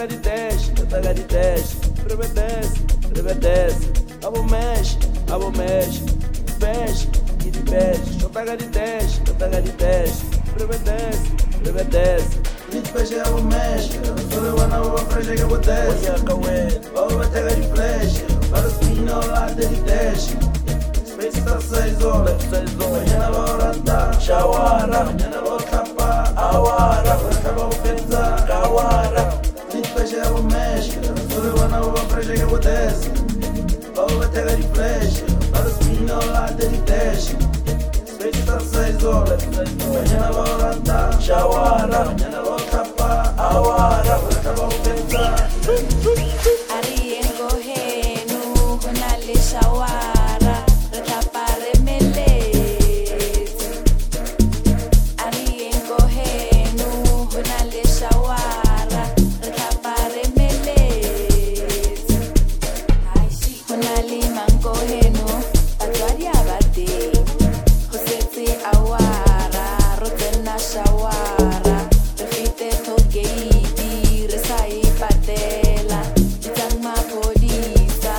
taca de teste, desce, abo mexe, fecha, e de peste, taca de teste, desce. Niet peixe é o mexe, solo wana o fresh que acontece. Olha cauê, O batega de flash, para os pina ao lado de teste. Space tá 6 horas, amanhã na hora tá shawara, amanhã na hora tapa, awara, agora acaba o pensar. kawara, Niet peixe é o mexe, solo wana o fresh que acontece. O batega de flash, para os pina ao lado de teste. Space tá 6 horas, amanhã na hora tá shawara, amanhã na hora tapa, awara, agora acaba o pensar. Ariengo henu hunale shawara ratapare melete. Ariengo henu hunale shawara ratapare melete. Hunali mango henu atwari abate. Hoseti awara rotena shawara refite togeidi resai patela itang mapolisa.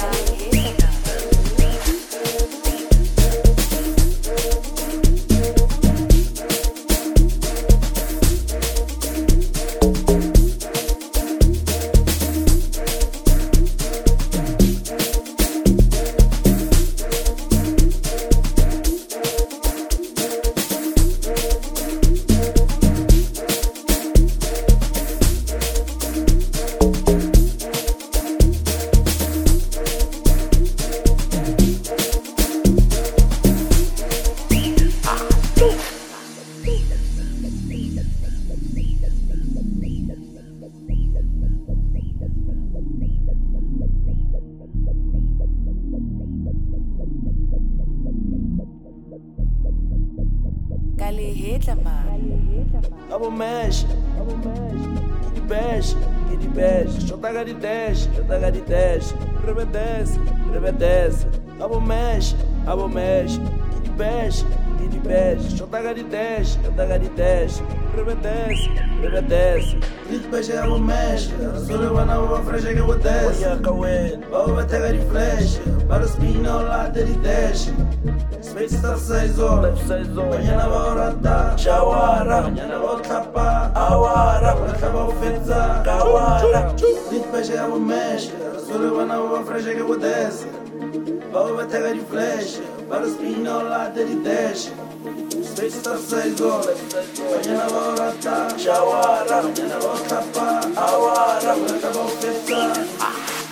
Kali hetla ma. abo mexe, e de peste, taca de teste, desce, abo mexe, e de peste, taca de teste, desce. Niet peixe é o mexe, solo wana o fresh que acontece. Olha cauê, O batega de flash, para os pina ao lado de teste. Space tá 6 horas, amanhã na hora tá shawara, amanhã na hora tapa, awara, agora acaba o pensar. kawara, Niet peixe é o mexe, solo wana o fresh que acontece. O batega de flash, para os pina ao lado de teste. Space tá 6 horas, amanhã na hora tá shawara, amanhã na hora tapa, awara, agora acaba o pensar.